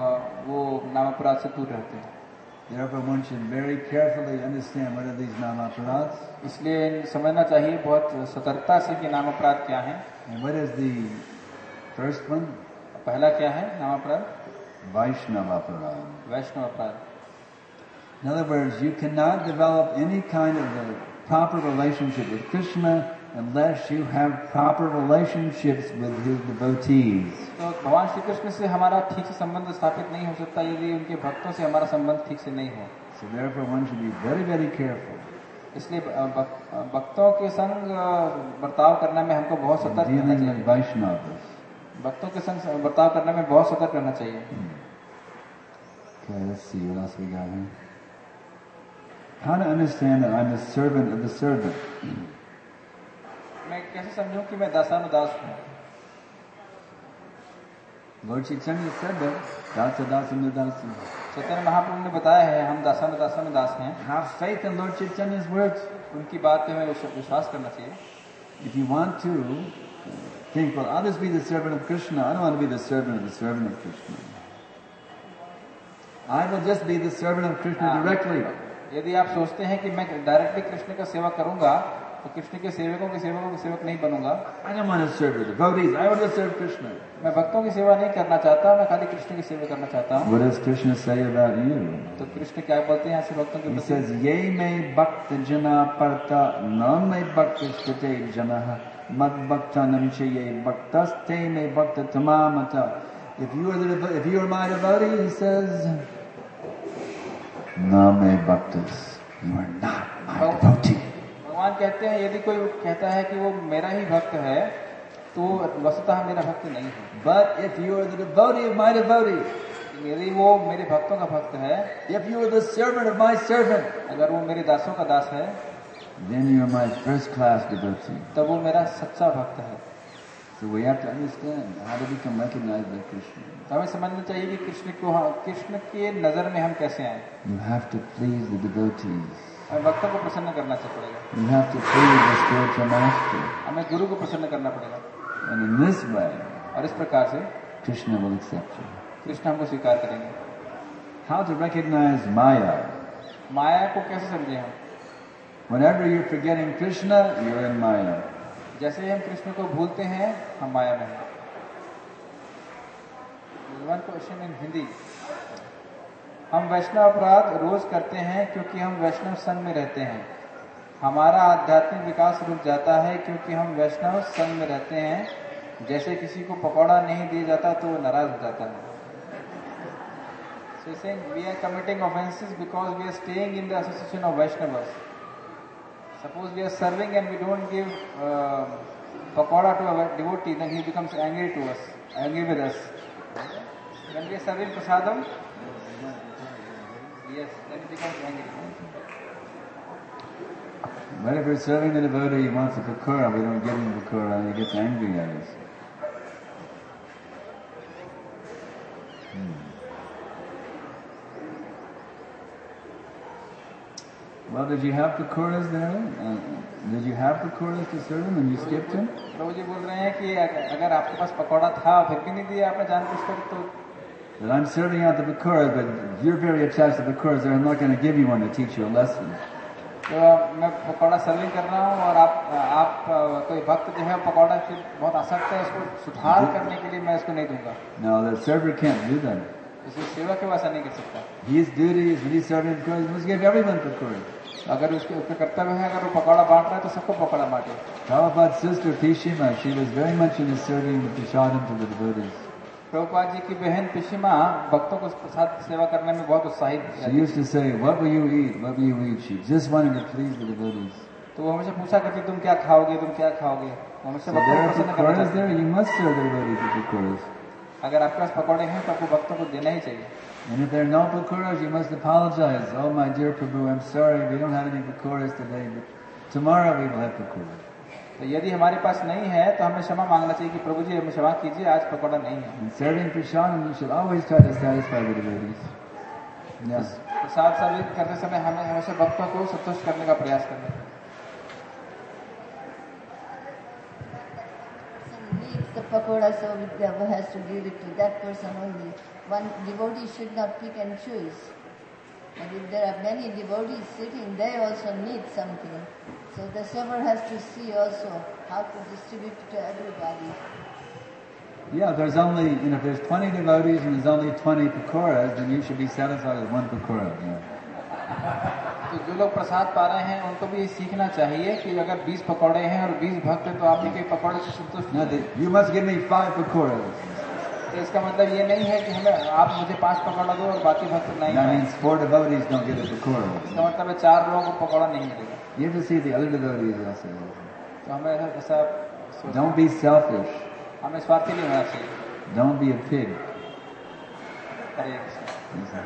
वो नामापराध से दूर रहते हैं. Therefore, one should very carefully understand what are these namaparad. इसलिए समझना चाहिए बहुत सतर्कता से कि नामापराध क्या है. And what is the first one? पहला क्या है नामापराध? Vaishnava aparad. वैष्णव अपराध. In other words, you cannot develop any kind of a proper relationship with Krishna unless you have proper relationships with his devotees. तो भगवान श्री कृष्ण से हमारा ठीक से संबंध स्थापित नहीं हो सकता यदि उनके भक्तों से हमारा संबंध ठीक से नहीं हो. So therefore, one should be very, very careful. इसलिए भक्तों के संग बर्ताव करने में हमको बहुत सतर्क रहना Dealing with चाहिए. Vaishnavas. भक्तों के संग बर्ताव करने में बहुत सतर्क रहना चाहिए. Okay, let's see what else we got here. How to understand that I'm the servant of the servant. मैं कैसे समझूं कि मैं दासानुदास हूँ? Lord Chaitanya said that. Dasa dasanudasa. Chaitanya Mahaprabhu ने बताया है हम दासानुदासा में दास हैं. Have faith in Lord Chaitanya's words. उनकी बात पे हमें विश्वास करना चाहिए. If you want to think, well, I'll just be the servant of Krishna. I don't want to be the servant of the servant of Krishna. I will just be the servant of Krishna directly. यदि आप सोचते हैं कि मैं directly Krishna का सेवा करूंगा तो कृष्ण के सेवकों के सेवकों के सेवक नहीं बनूंगा। I don't want to serve the devotees. I want to serve Krishna. मैं भक्तों की सेवा नहीं करना चाहता, मैं खाली कृष्ण की सेवा करना चाहता हूँ। What does Krishna say about you? तो कृष्ण क्या बोलते हैं ऐसे भक्तों के He प्रति? says, "Ye me bhakta jana parta, na me bhakta sthite janaha, mad bhaktanam che ye bhaktas te me bhakta tamamata." If you are the devo- if you are my devotee, he says, "Na me bhaktas, you are not my devotee." भगवान कहते हैं यदि कोई कहता है कि वो मेरा ही भक्त है तो वस्तुतः मेरा भक्त नहीं है। But if you are the devotee of my devotee, यदि वो मेरे भक्तों का भक्त है, if you are the servant of my servant, अगर वो मेरे दासों का दास है, then you are my first class devotee. तब वो मेरा सच्चा भक्त है। So we have to understand how to become recognized by Krishna. तो हमें समझना चाहिए कि कृष्ण को कृष्ण के नजर में हम कैसे आए। You have to please the devotees. हमें भक्तों को प्रसन्न करना पड़ेगा, You have to please the spiritual master. हमें गुरु को प्रसन्न करना पड़ेगा, And in this way, और इस प्रकार से Krishna will accept you. Krishna हमको स्वीकार करेंगे। How to recognize Maya? माया को कैसे समझे हम? Whenever you're forgetting Krishna, you're in Maya. जैसे ही हम कृष्ण को भूलते हैं हम माया में हैं। One question in Hindi. हम वैष्णव अपराध रोज करते हैं क्योंकि हम वैष्णव संघ में रहते हैं। हमारा आध्यात्मिक विकास रुक जाता है क्योंकि हम वैष्णव संघ में रहते हैं। जैसे किसी को पकौड़ा नहीं दिया जाता तो वो नाराज हो जाता है। So saying we are committing offenses because we are staying in the association of Vaishnavas. Suppose we are serving and we don't give uh, pakoda to our devotee, then he becomes angry to us, angry with us. When we are serving prasadam, yes, then he becomes angry. But if we're serving the devotee, he wants a pakora, we don't give him pakora, and he gets angry at us. Hmm. Well, did you have pakoras there? Uh, did you have pakoras to serve him and you skipped him? प्रभु जी बोल रहे हैं कि अगर आपके पास पकौड़ा था फिर भी नहीं दिया आपने जानबूझकर तो That I'm serving out the pakoras, but you're very attached to the pakoras, so I'm not going to give you one to teach you a lesson. तो मैं पकौड़ा सर्विंग कर रहा हूँ और आप आप कोई भक्त जो है पकौड़ा से बहुत आसक्त है, उसको सुधार करने के लिए मैं इसको नहीं दूंगा। No, the server can't do that. इसलिए सेवक के ऐसा नहीं कर सकता। His duty is when he's serving pakoras, he must give everyone pakoras. अगर उसके उसका कर्तव्य है अगर वो पकौड़ा बांट रहा है तो सबको पकौड़ा बांटे। Prabhupada's sister Pishima, she was very much into serving the prasadam to the devotees. Prabhupada ji की बहन पिशिमा भक्तों को प्रसाद सेवा करने में बहुत उत्साहित She used to say, "What will you eat? What will you eat?" She just wanted to please the devotees. तो वो हमेशा पूछा करती तुम क्या खाओगे तुम क्या खाओगे। हमेशा So भक्तों there को are प्रसन्न करना pakoras चाहते there, हैं। you must serve the devotees with pakoras. अगर आपके पास पकौड़े हैं तो आपको भक्तों को देना ही चाहिए। And if there are no pakoras, you must apologize. Oh, my dear Prabhu, I'm sorry, we don't have any pakoras today, but tomorrow we will have pakoras. तो यदि हमारे पास नहीं है तो हमें क्षमा मांगना चाहिए कि प्रभु जी हमें क्षमा कीजिए आज पकौड़ा नहीं है। In serving prasadam, you should always try to satisfy the devotees. Yes. Prasad service करते समय हमें हमेशा भक्तों को संतुष्ट करने का प्रयास करना चाहिए। Needs the pakoda, so Vidya has to give it to that person only. One devotee should not pick and choose. And if there are many devotees sitting, they also need something. So the server has to see also how to distribute it to everybody. Yeah, if there's only, and if there's twenty devotees and there's only twenty pakoras, then you should be satisfied with one pakora. Yeah. तो जो लोग प्रसाद पा रहे हैं उनको भी ये सीखना चाहिए कि अगर बीस पकौड़े हैं और बीस भक्त हैं तो आपने कोई पकौड़े से संतुष्ट Now, नहीं। the, you must give me five pakoras. तो इसका मतलब ये नहीं है कि हमें आप मुझे पांच पकौड़ा दो और बाकी भक्त नहीं That खाएं। means four devotees don't get a pakora. इसका मतलब है चार लोगों को पकौड़ा नहीं मिलेगा। You have to see the other devotees also. तो हमें ऐसा सोचना- Don't be selfish. हमें स्वार्थी नहीं होना चाहिए। Don't be a pig. Hare Krishna.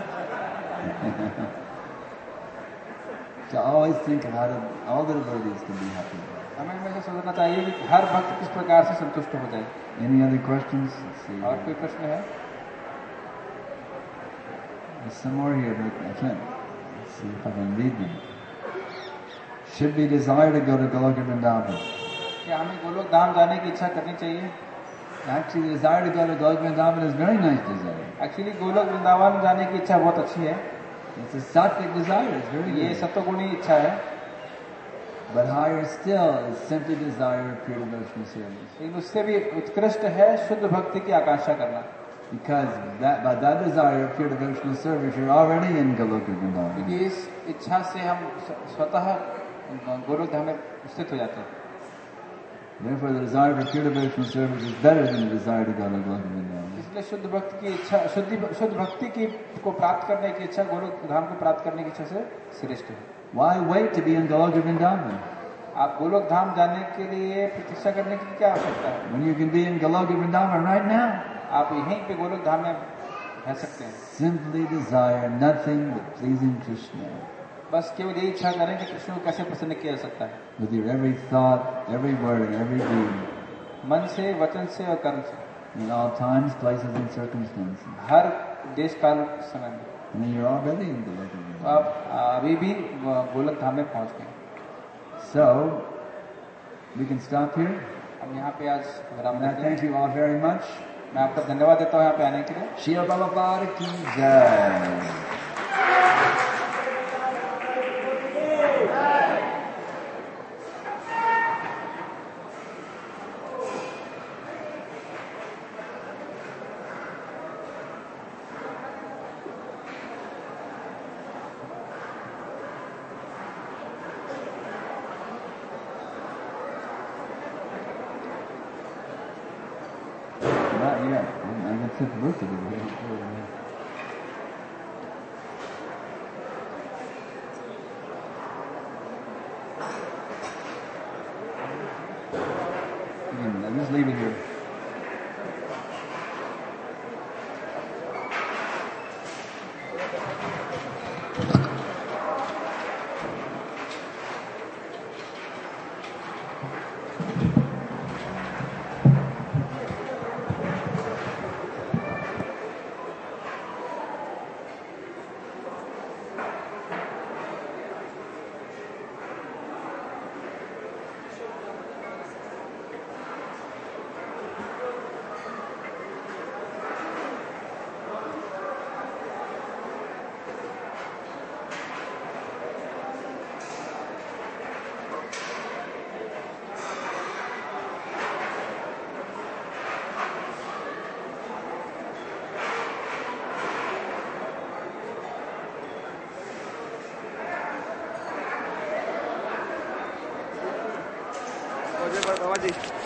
To always think of how to, all the devotees can be happy. हमें हमेशा सोचना चाहिए कि हर भक्त किस प्रकार से संतुष्ट हो जाए। Any other questions? Let's see. और कोई प्रश्न है? There's some more here, but I can't. Let's see if I can read them. Should we desire to go to Goloka Vrindavan? क्या हमें गोलोक धाम जाने की इच्छा करनी चाहिए? Actually, the desire to go to Goloka Vrindavan is a very nice desire. Actually Golok Vrindavan जाने की इच्छा बहुत अच्छी है। It's a sattvic desire. It's very ये good. सत्वगुणी इच्छा है। But higher still is simply desire of pure devotional service. लेकिन उससे भी उत्कृष्ट है शुद्ध भक्ति की आकांक्षा करना. Because that, by that desire of pure devotional service, you're already in Goloka Vrindavan. क्योंकि इस इच्छा से हम स्वतः गोलोक धाम में स्थित हो जाते हैं. Therefore, the desire for pure devotional service is better than the desire to go to Goloka Vrindavan. इसलिए शुद्ध भक्ति की इच्छा शुद्धि शुद्ध भक्ति की को प्राप्त करने की इच्छा गोलोक धाम को प्राप्त करने की इच्छा से श्रेष्ठ है. Why wait to be in Goloka Vrindavan? आप गोलोक धाम जाने के लिए प्रतीक्षा करने की क्या आवश्यकता है? When you can be in Goloka Vrindavan right now. आप यहीं पे गोलोक धाम में रह सकते हैं. Simply desire nothing but pleasing Krishna. बस केवल यही इच्छा करें कि कृष्ण को कैसे प्रसन्न किया जा सकता है. With your every thought, every word, and every deed. मन से, वचन से और कर्म से. In all times, places, and circumstances. हर देश काल समय में. And then you're already in Goloka Vrindavan. आप अभी भी गोलोक धाम में पहुंच गए. So we can stop here. हम यहाँ पे आज विराम And I लेते हैं. thank you all very much. मैं आपका धन्यवाद देता हूँ यहाँ पे आने के लिए. Srila Prabhupada ki jai. Not yet. I'm going to sit the roof of it. I'm just leaving here. Baba ji